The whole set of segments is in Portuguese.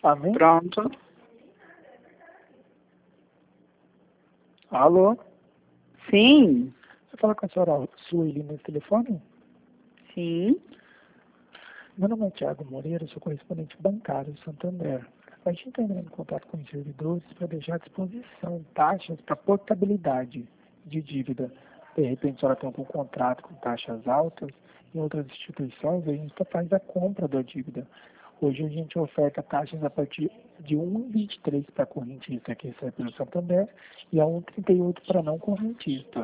Amém? Pronto. Alô? Sim. Você fala com a senhora Sueli no telefone? Sim. Meu nome é Tiago Moreira, sou correspondente bancário do Santander. A gente está entrando em contato com os servidores para deixar à disposição taxas para portabilidade de dívida. De repente, a senhora tem algum contrato com taxas altas em outras instituições, a gente faz a compra da dívida. Hoje a gente oferta taxas a partir de 1,23 para correntista, que recebe pelo Santander, e a 1,38 para não correntista.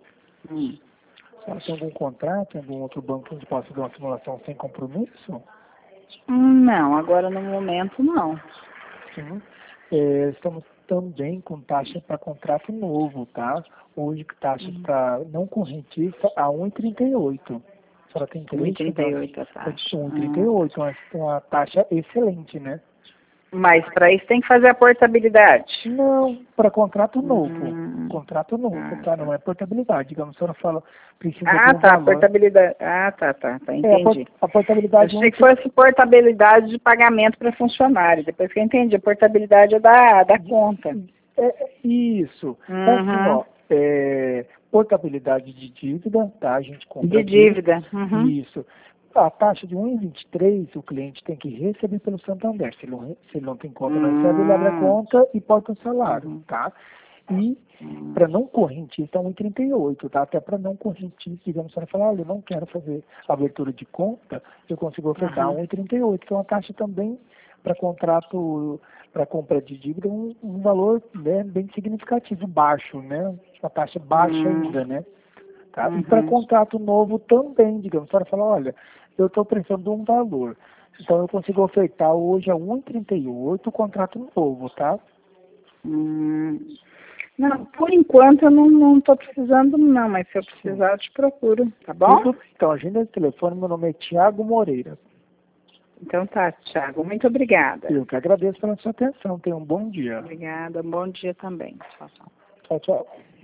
A senhora tem algum contrato em algum outro banco que a gente possa dar uma simulação sem compromisso? Não, agora no momento não. Sim. Estamos também com taxa para contrato novo, tá? Hoje taxa para não correntista a 1,38. A senhora tem interesse? 1,38 a taxa. 1,38, uma taxa excelente, né? Mas para isso tem que fazer a portabilidade. Não, para contrato novo. Contrato novo, tá? Tá. Não é portabilidade. Digamos, a senhora fala, precisa de um Tá, valor. portabilidade. Tá, entendi. A portabilidade... Eu achei que fosse portabilidade de pagamento para funcionário. Depois que eu entendi, a portabilidade é da conta. Isso. Assim, ó, portabilidade de dívida, tá? A gente compra De dívida. Isso. A taxa de 1,23 o cliente tem que receber pelo Santander. Se ele não tem conta, não recebe, ele abre a conta e porta o salário, tá? E para não correntista, 1,38, tá? Até para não correntista, digamos, se ela falar, olha, eu não quero fazer abertura de conta, eu consigo ofertar 1,38, que é uma taxa também para contrato, para compra de dívida, um valor, né, bem significativo, baixo, né? Uma taxa baixa ainda, né? Tá? E para contrato novo também, digamos, a senhora fala, olha, eu estou precisando de um valor, então eu consigo ofertar hoje a 1,38 o contrato novo, tá? Não, por enquanto eu não estou precisando não, mas se eu precisar eu te procuro, tá bom? Tudo, então, agenda de telefone, meu nome é Tiago Moreira. Então tá, Thiago, muito obrigada. Eu que agradeço pela sua atenção, tenha um bom dia. Obrigada, bom dia também. Tchau, tchau. Tchau, tchau.